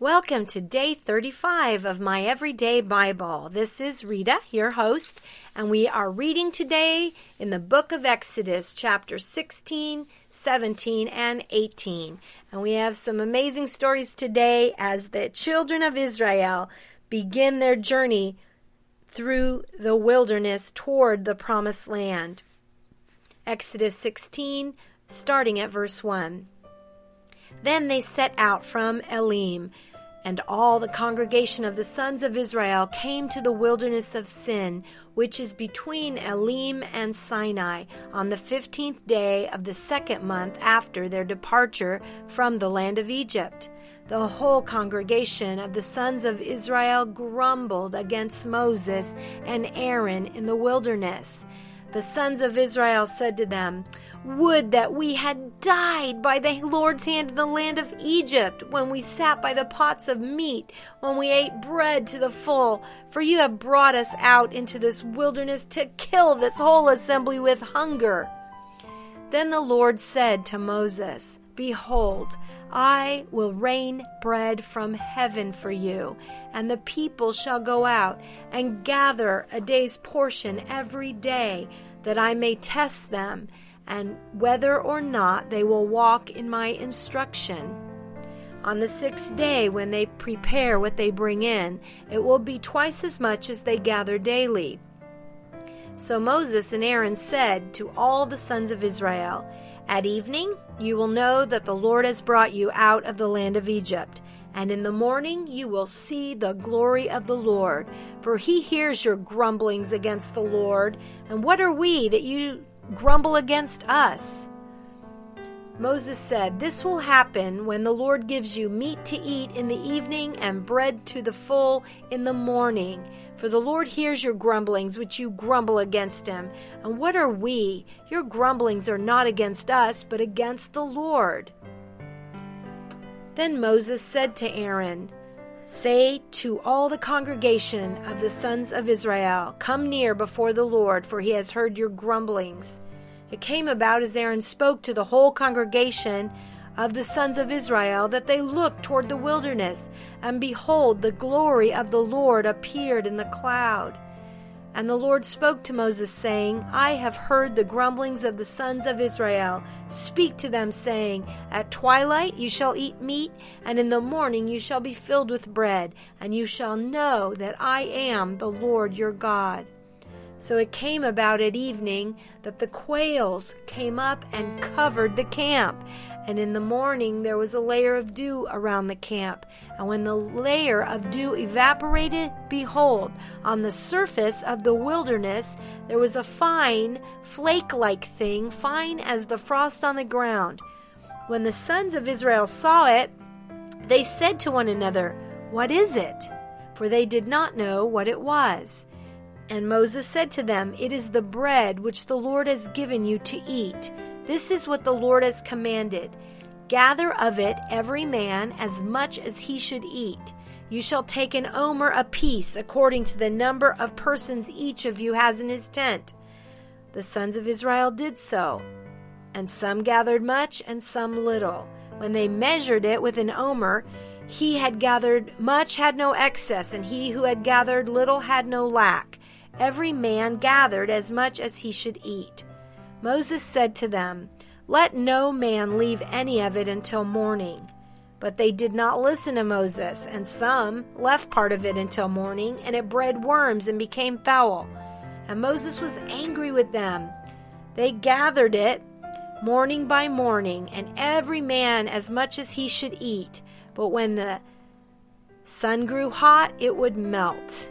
Welcome to day 35 of my Everyday Bible. This is Rita, your host, and we are reading today in the book of Exodus, chapter 16, 17, and 18. And we have some amazing stories today as the children of Israel begin their journey through the wilderness toward the promised land. Exodus 16, starting at verse 1. Then they set out from Elim, and all the congregation of the sons of Israel came to the wilderness of Sin, which is between Elim and Sinai, on the 15th day of the second month after their departure from the land of Egypt. The whole congregation of the sons of Israel grumbled against Moses and Aaron in the wilderness. The sons of Israel said to them, "Would that we had died by the Lord's hand in the land of Egypt, when we sat by the pots of meat, when we ate bread to the full. For you have brought us out into this wilderness to kill this whole assembly with hunger." Then the Lord said to Moses, "Behold, I will rain bread from heaven for you, and the people shall go out and gather a day's portion every day, that I may test them, and whether or not they will walk in my instruction. On the 6th day, when they prepare what they bring in, it will be twice as much as they gather daily." So Moses and Aaron said to all the sons of Israel, "At evening you will know that the Lord has brought you out of the land of Egypt, and in the morning you will see the glory of the Lord, for he hears your grumblings against the Lord. And what are we that you grumble against us?" Moses said, "This will happen when the Lord gives you meat to eat in the evening and bread to the full in the morning. For the Lord hears your grumblings, which you grumble against him. And what are we? Your grumblings are not against us, but against the Lord." Then Moses said to Aaron, "Say to all the congregation of the sons of Israel, 'Come near before the Lord, for he has heard your grumblings.'" It came about as Aaron spoke to the whole congregation of the sons of Israel that they looked toward the wilderness, and behold, the glory of the Lord appeared in the cloud. And the Lord spoke to Moses, saying, "I have heard the grumblings of the sons of Israel. Speak to them, saying, 'At twilight you shall eat meat, and in the morning you shall be filled with bread, and you shall know that I am the Lord your God.'" So it came about at evening that the quails came up and covered the camp. And in the morning there was a layer of dew around the camp. And when the layer of dew evaporated, behold, on the surface of the wilderness there was a fine, flake-like thing, fine as the frost on the ground. When the sons of Israel saw it, they said to one another, "What is it?" For they did not know what it was. And Moses said to them, "It is the bread which the Lord has given you to eat. This is what the Lord has commanded. Gather of it every man as much as he should eat. You shall take an omer apiece, according to the number of persons each of you has in his tent." The sons of Israel did so, and some gathered much and some little. When they measured it with an omer, he had gathered much had no excess, and he who had gathered little had no lack. Every man gathered as much as he should eat. Moses said to them, "Let no man leave any of it until morning." But they did not listen to Moses, and some left part of it until morning, and it bred worms and became foul. And Moses was angry with them. They gathered it morning by morning, and every man as much as he should eat. But when the sun grew hot, it would melt.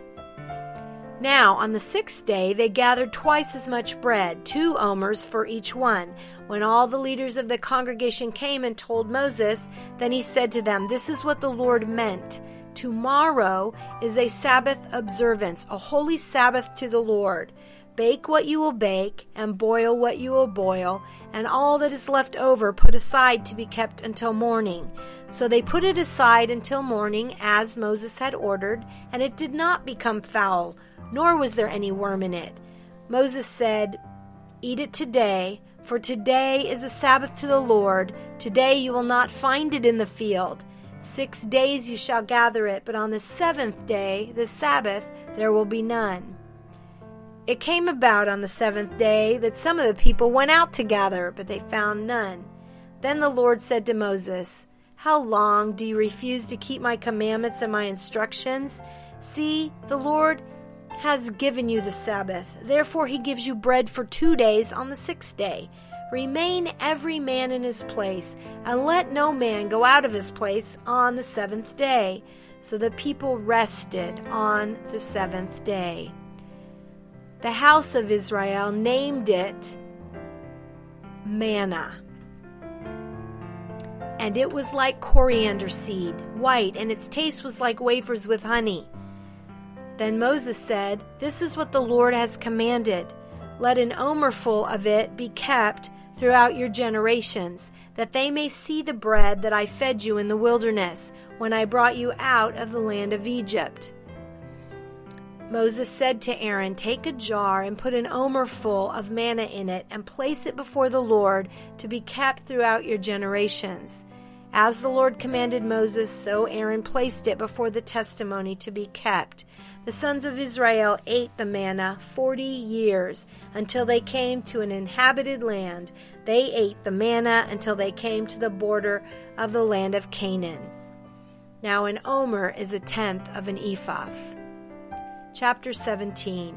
Now on the 6th day they gathered twice as much bread, 2 omers for each one. When all the leaders of the congregation came and told Moses, then he said to them, "This is what the Lord meant. Tomorrow is a Sabbath observance, a holy Sabbath to the Lord. Bake what you will bake, and boil what you will boil, and all that is left over put aside to be kept until morning." So they put it aside until morning, as Moses had ordered, and it did not become foul, nor was there any worm in it. Moses said, "Eat it today, for today is a Sabbath to the Lord. Today you will not find it in the field. 6 days you shall gather it, but on the 7th day, the Sabbath, there will be none. It came about on the 7th day that some of the people went out to gather, but they found none. Then the Lord said to Moses, How long do you refuse to keep my commandments and my instructions? See, the Lord has given you the Sabbath. Therefore he gives you bread for 2 days on the 6th day. Remain every man in his place, and let no man go out of his place on the 7th day. So the people rested on the 7th day. The house of Israel named it manna. And it was like coriander seed, white, and its taste was like wafers with honey. Then Moses said, This is what the Lord has commanded. Let an omerful of it be kept throughout your generations, that they may see the bread that I fed you in the wilderness, when I brought you out of the land of Egypt. Moses said to Aaron, Take a jar and put an omerful of manna in it, and place it before the Lord to be kept throughout your generations. As the Lord commanded Moses, so Aaron placed it before the testimony to be kept. The sons of Israel ate the manna 40 years, until they came to an inhabited land. They ate the manna until they came to the border of the land of Canaan. Now an omer is 1/10 of an ephah. Chapter 17.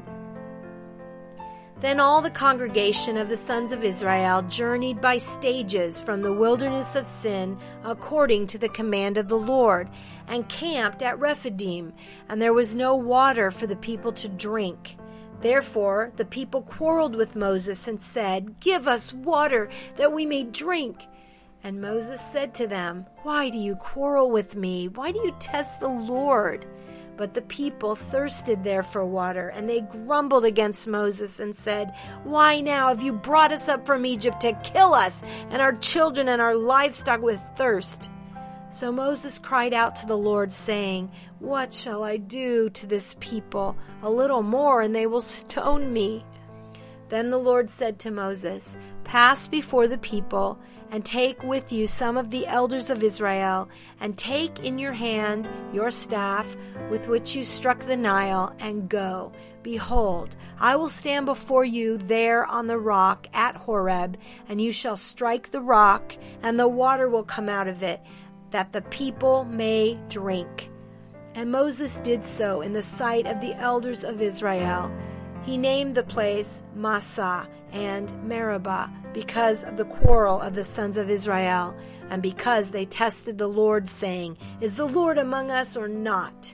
Then all the congregation of the sons of Israel journeyed by stages from the wilderness of Sin according to the command of the Lord, and camped at Rephidim, and there was no water for the people to drink. Therefore the people quarreled with Moses and said, Give us water that we may drink. And Moses said to them, Why do you quarrel with me? Why do you test the Lord? But the people thirsted there for water, and they grumbled against Moses and said, Why now have you brought us up from Egypt to kill us and our children and our livestock with thirst? So Moses cried out to the Lord, saying, What shall I do to this people? A little more, and they will stone me. Then the Lord said to Moses, Pass before the people, and take with you some of the elders of Israel, and take in your hand your staff with which you struck the Nile, and go. Behold, I will stand before you there on the rock at Horeb, and you shall strike the rock, and the water will come out of it, that the people may drink. And Moses did so in the sight of the elders of Israel. He named the place Massah and Meribah, because of the quarrel of the sons of Israel, and because they tested the Lord, saying, Is the Lord among us or not?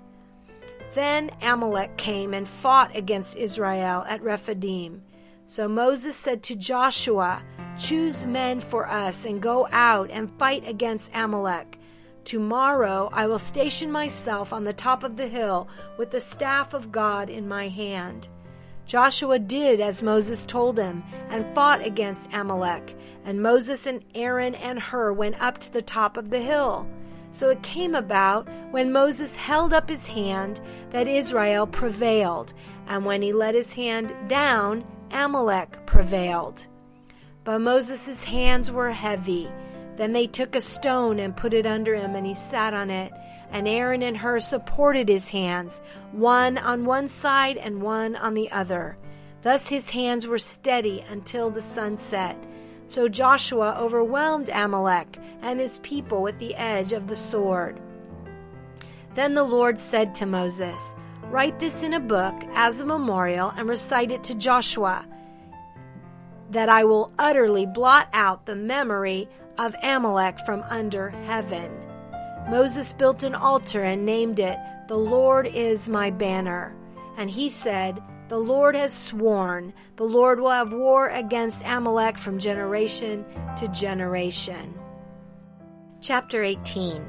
Then Amalek came and fought against Israel at Rephidim. So Moses said to Joshua, Choose men for us, and go out and fight against Amalek. Tomorrow I will station myself on the top of the hill with the staff of God in my hand. Joshua did as Moses told him, and fought against Amalek. And Moses and Aaron and Hur went up to the top of the hill. So it came about, when Moses held up his hand, that Israel prevailed, and when he let his hand down, Amalek prevailed. But Moses' hands were heavy. Then they took a stone and put it under him, and he sat on it. And Aaron and Hur supported his hands, one on one side and one on the other. Thus his hands were steady until the sun set. So Joshua overwhelmed Amalek and his people with the edge of the sword. Then the Lord said to Moses, Write this in a book as a memorial, and recite it to Joshua, that I will utterly blot out the memory of Amalek from under heaven. Moses built an altar and named it, The Lord is my banner. And he said, The Lord has sworn, the Lord will have war against Amalek from generation to generation. Chapter 18.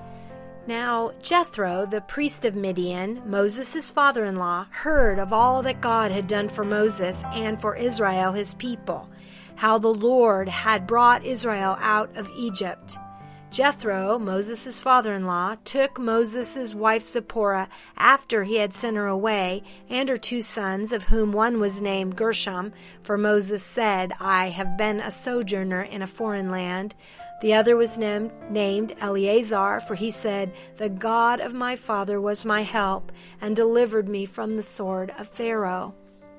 Now Jethro, the priest of Midian, Moses' father-in-law, heard of all that God had done for Moses and for Israel his people, how the Lord had brought Israel out of Egypt. Jethro, Moses' father-in-law, took Moses' wife Zipporah after he had sent her away, and her 2 sons, of whom one was named Gershom, for Moses said, I have been a sojourner in a foreign land. The other was named Eleazar, for he said, "The God of my father was my help and delivered me from the sword of Pharaoh."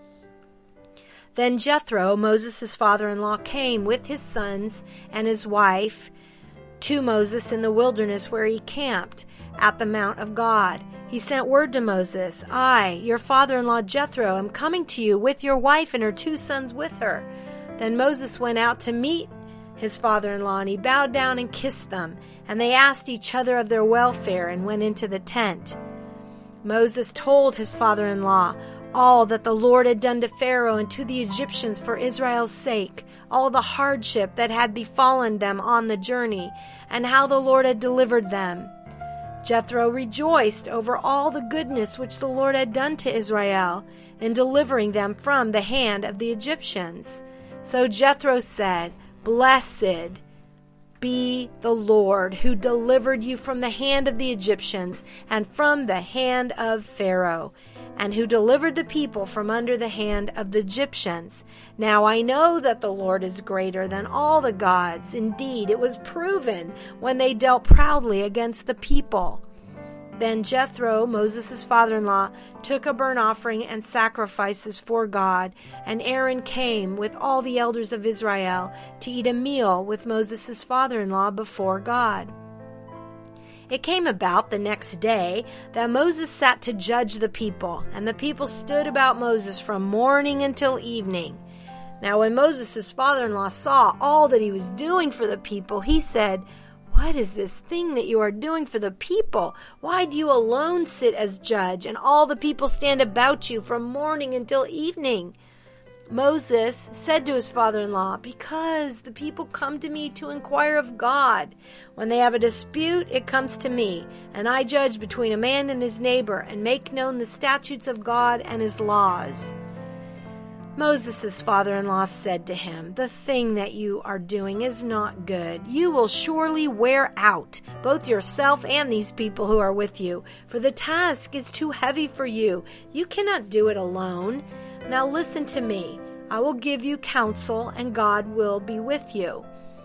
Then Jethro, Moses' father-in-law, came with his sons and his wife to Moses in the wilderness where he camped at the Mount of God. He sent word to Moses, "I, your father-in-law Jethro, am coming to you with your wife and her 2 sons with her." Then Moses went out to meet his father-in-law, and he bowed down and kissed them, and they asked each other of their welfare and went into the tent. Moses told his father-in-law all that the Lord had done to Pharaoh and to the Egyptians for Israel's sake, all the hardship that had befallen them on the journey, and how the Lord had delivered them. Jethro rejoiced over all the goodness which the Lord had done to Israel in delivering them from the hand of the Egyptians. So Jethro said, "Blessed be the Lord who delivered you from the hand of the Egyptians and from the hand of Pharaoh, and who delivered the people from under the hand of the Egyptians. Now I know that the Lord is greater than all the gods. Indeed, it was proven when they dealt proudly against the people." Then Jethro, Moses' father-in-law, took a burnt offering and sacrifices for God, and Aaron came with all the elders of Israel to eat a meal with Moses' father-in-law before God. It came about the next day that Moses sat to judge the people, and the people stood about Moses from morning until evening. Now when Moses' father-in-law saw all that he was doing for the people, he said, "What is this thing that you are doing for the people? Why do you alone sit as judge, and all the people stand about you from morning until evening?" Moses said to his father-in-law, "Because the people come to me to inquire of God. When they have a dispute, it comes to me, and I judge between a man and his neighbor, and make known the statutes of God and his laws." Moses' father-in-law said to him, "The thing that you are doing is not good. You will surely wear out both yourself and these people who are with you, for the task is too heavy for you. You cannot do it alone. Now listen to me. I will give you counsel, and God will be with you.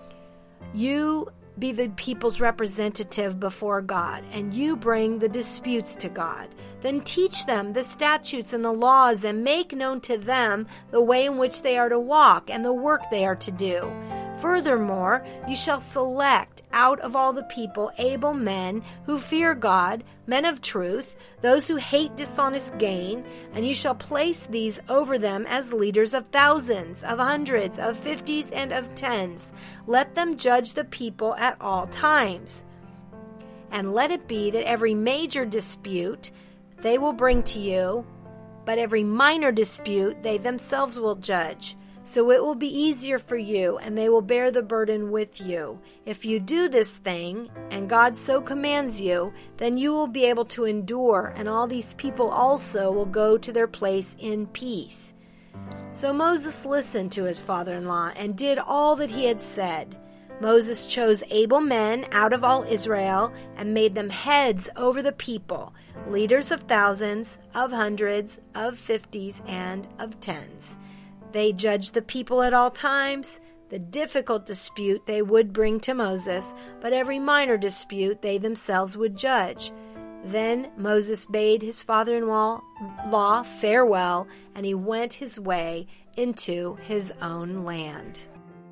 You be the people's representative before God, and you bring the disputes to God. Then teach them the statutes and the laws, and make known to them the way in which they are to walk and the work they are to do. Furthermore, you shall select out of all the people able men who fear God, men of truth, those who hate dishonest gain, and you shall place these over them as leaders of thousands, of hundreds, of 50s, and of 10s. Let them judge the people at all times. And let it be that every major dispute they will bring to you, but every minor dispute they themselves will judge. So it will be easier for you, and they will bear the burden with you. If you do this thing, and God so commands you, then you will be able to endure, and all these people also will go to their place in peace." So Moses listened to his father-in-law and did all that he had said. Moses chose able men out of all Israel and made them heads over the people, leaders of thousands, of hundreds, of 50s, and of 10s. They judged the people at all times. The difficult dispute they would bring to Moses, but every minor dispute they themselves would judge. Then Moses bade his father-in-law farewell, and he went his way into his own land.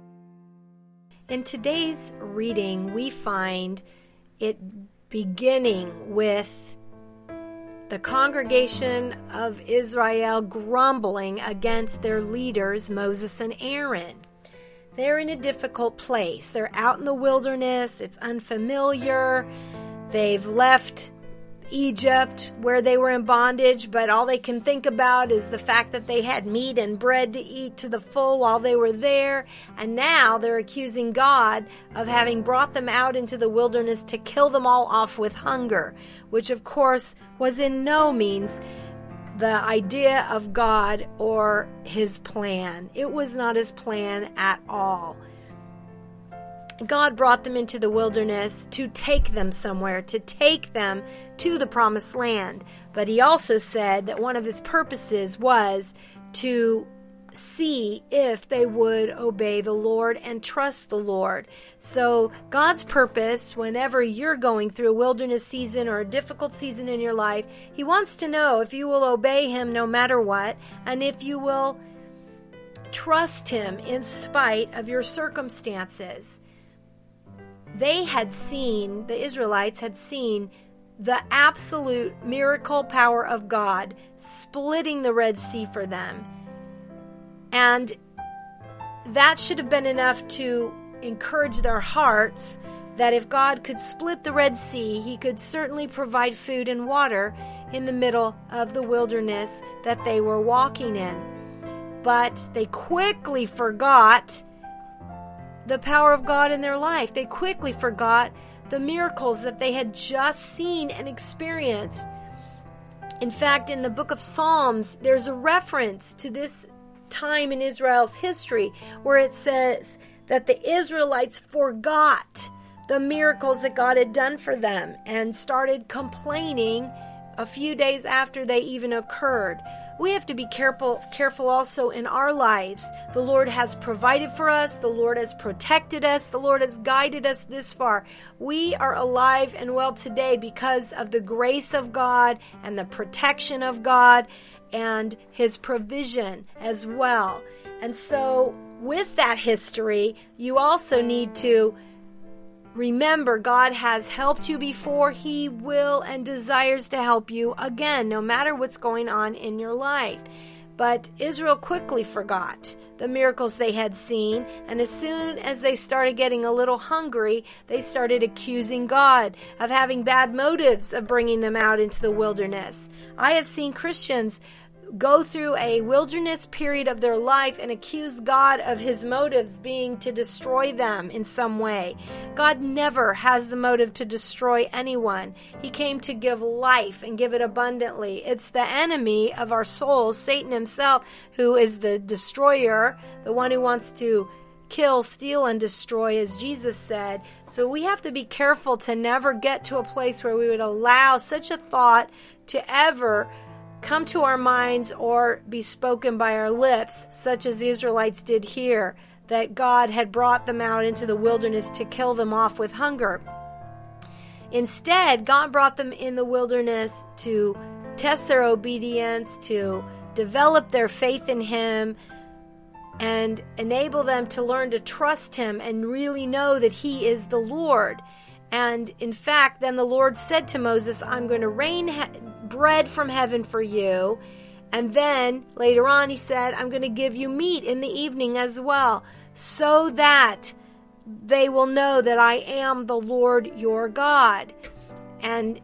In today's reading, we find it beginning with the congregation of Israel grumbling against their leaders, Moses and Aaron. They're in a difficult place. They're out in the wilderness. It's unfamiliar. They've left Egypt where they were in bondage, but all they can think about is the fact that they had meat and bread to eat to the full while they were there. And now they're accusing God of having brought them out into the wilderness to kill them all off with hunger, which of course was in no means the idea of God or his plan. It was not his plan at all. God brought them into the wilderness to take them somewhere, to take them to the promised land. But he also said that one of his purposes was to see if they would obey the Lord and trust the Lord. So God's purpose, whenever you're going through a wilderness season or a difficult season in your life, He wants to know if you will obey Him no matter what, and if you will trust Him in spite of your circumstances. The Israelites had seen the absolute miracle power of God splitting the Red Sea for them. And that should have been enough to encourage their hearts that if God could split the Red Sea, He could certainly provide food and water in the middle of the wilderness that they were walking in. But they quickly forgot the power of God in their life. They quickly forgot the miracles that they had just seen and experienced. In fact, in the book of Psalms, there's a reference to this time in Israel's history where it says that the Israelites forgot the miracles that God had done for them and started complaining a few days after they even occurred. We have to be careful also in our lives. The Lord has provided for us. The Lord has protected us. The Lord has guided us this far. We are alive and well today because of the grace of God and the protection of God and His provision as well. And so with that history, you also need to remember God has helped you before. He will and desires to help you again, no matter what's going on in your life. But Israel quickly forgot the miracles they had seen, and as soon as they started getting a little hungry, they started accusing God of having bad motives of bringing them out into the wilderness. I have seen Christians go through a wilderness period of their life and accuse God of His motives being to destroy them in some way. God never has the motive to destroy anyone. He came to give life and give it abundantly. It's the enemy of our souls, Satan himself, who is the destroyer, the one who wants to kill, steal, and destroy, as Jesus said. So we have to be careful to never get to a place where we would allow such a thought to ever come to our minds or be spoken by our lips, such as the Israelites did here, that God had brought them out into the wilderness to kill them off with hunger. Instead, God brought them in the wilderness to test their obedience, to develop their faith in Him, and enable them to learn to trust Him and really know that He is the Lord. And in fact, then the Lord said to Moses, I'm going to rain bread from heaven for you. And then later on He said, I'm going to give you meat in the evening as well, so that they will know that I am the Lord your God. And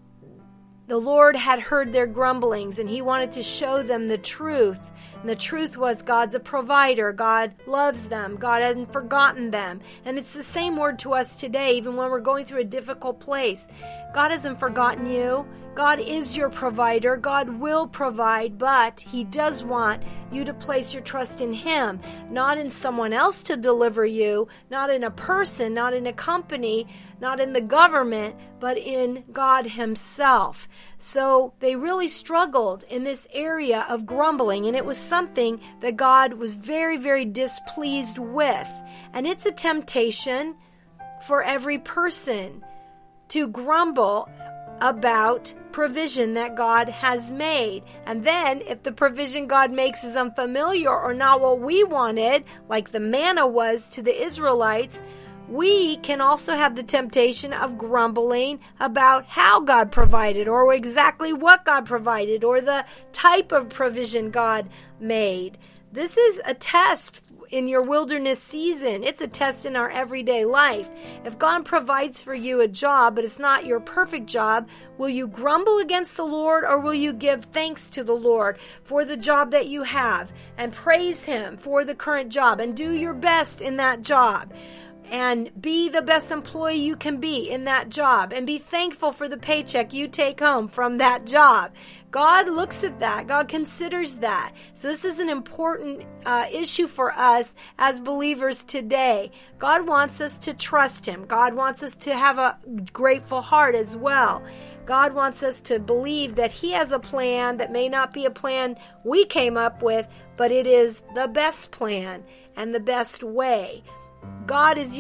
the Lord had heard their grumblings, and He wanted to show them the truth. And the truth was God's a provider. God loves them. God hasn't forgotten them. And it's the same word to us today, even when we're going through a difficult place. God hasn't forgotten you. God is your provider. God will provide, but He does want you to place your trust in Him, not in someone else to deliver you, not in a person, not in a company, not in the government, but in God Himself. So they really struggled in this area of grumbling, and it was something that God was very, very displeased with. And it's a temptation for every person to grumble about provision that God has made. And then if the provision God makes is unfamiliar or not what we wanted, like the manna was to the Israelites, we can also have the temptation of grumbling about how God provided, or exactly what God provided, or the type of provision God made. This is a test in your wilderness season. It's a test in our everyday life. If God provides for you a job, but it's not your perfect job, will you grumble against the Lord, or will you give thanks to the Lord for the job that you have and praise Him for the current job and do your best in that job? And be the best employee you can be in that job, and be thankful for the paycheck you take home from that job. God looks at that. God considers that. So this is an important issue for us as believers today. God wants us to trust Him. God wants us to have a grateful heart as well. God wants us to believe that He has a plan that may not be a plan we came up with, but it is the best plan and the best way. God is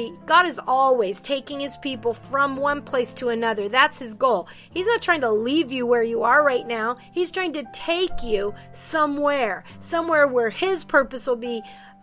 always taking His people from one place to another. That's His goal. He's not trying to leave you where you are right now. He's trying to take you somewhere where His purpose will be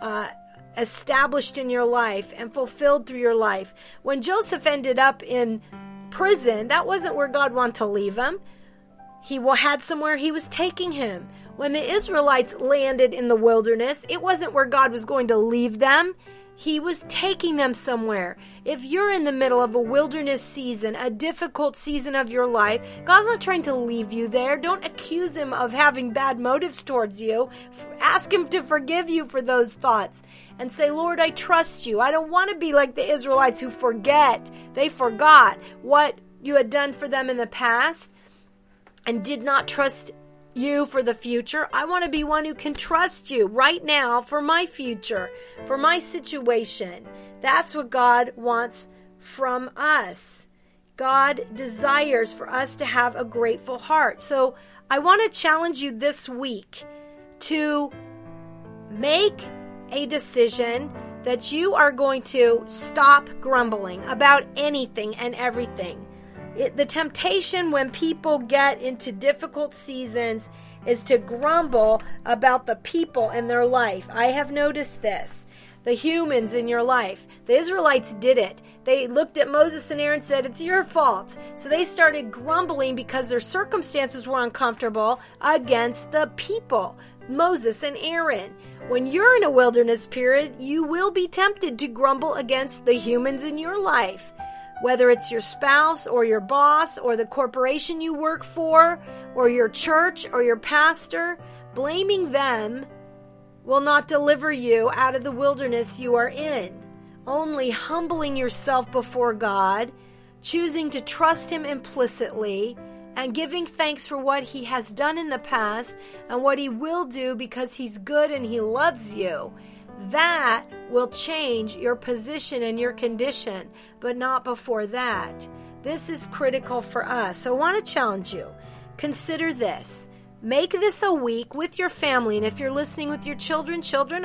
established in your life and fulfilled through your life. When Joseph ended up in prison, that wasn't where God wanted to leave him. He had somewhere He was taking him. When the Israelites landed in the wilderness, it wasn't where God was going to leave them. He was taking them somewhere. If you're in the middle of a wilderness season, a difficult season of your life, God's not trying to leave you there. Don't accuse Him of having bad motives towards you. Ask Him to forgive you for those thoughts and say, Lord, I trust You. I don't want to be like the Israelites who forget. They forgot what You had done for them in the past and did not trust You for the future. I want to be one who can trust You right now for my future, for my situation. That's what God wants from us. God desires for us to have a grateful heart. So I want to challenge you this week to make a decision that you are going to stop grumbling about anything and everything. The temptation when people get into difficult seasons is to grumble about the people in their life. I have noticed this. The humans in your life. The Israelites did it. They looked at Moses and Aaron and said, it's your fault. So they started grumbling because their circumstances were uncomfortable against the people, Moses and Aaron. When you're in a wilderness period, you will be tempted to grumble against the humans in your life. Whether it's your spouse or your boss or the corporation you work for or your church or your pastor, blaming them will not deliver you out of the wilderness you are in. Only humbling yourself before God, choosing to trust Him implicitly, and giving thanks for what He has done in the past and what He will do because He's good and He loves you. That will change your position and your condition, but not before that. This is critical for us. So I want to challenge you. Consider this. Make this a week with your family. And if you're listening with your children,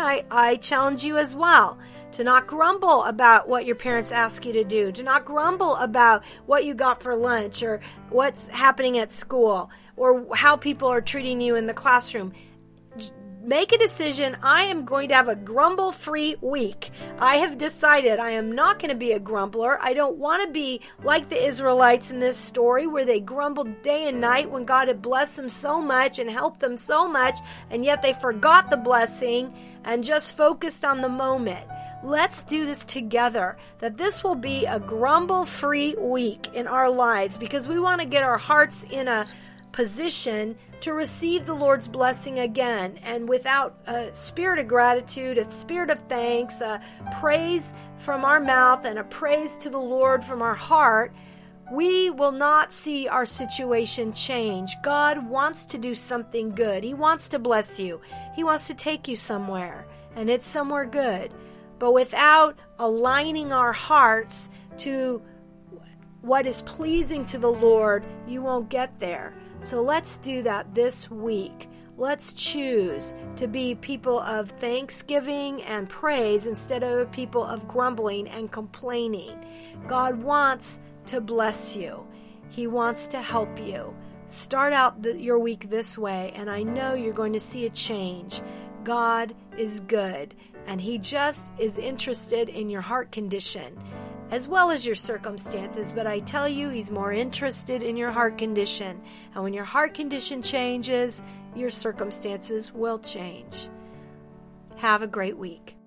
I challenge you as well to not grumble about what your parents ask you to do, to not grumble about what you got for lunch or what's happening at school or how people are treating you in the classroom. Make a decision. I am going to have a grumble-free week. I have decided I am not going to be a grumbler. I don't want to be like the Israelites in this story where they grumbled day and night when God had blessed them so much and helped them so much, and yet they forgot the blessing and just focused on the moment. Let's do this together, that this will be a grumble-free week in our lives because we want to get our hearts in a position to receive the Lord's blessing again, and without a spirit of gratitude, a spirit of thanks, a praise from our mouth and a praise to the Lord from our heart, we will not see our situation change. God wants to do something good. He wants to bless you. He wants to take you somewhere, and it's somewhere good. But without aligning our hearts to what is pleasing to the Lord, you won't get there. So let's do that this week. Let's choose to be people of thanksgiving and praise instead of people of grumbling and complaining. God wants to bless you. He wants to help you. Start out your week this way, and I know you're going to see a change. God is good, and He just is interested in your heart condition as well as your circumstances, but I tell you, He's more interested in your heart condition. And when your heart condition changes, your circumstances will change. Have a great week.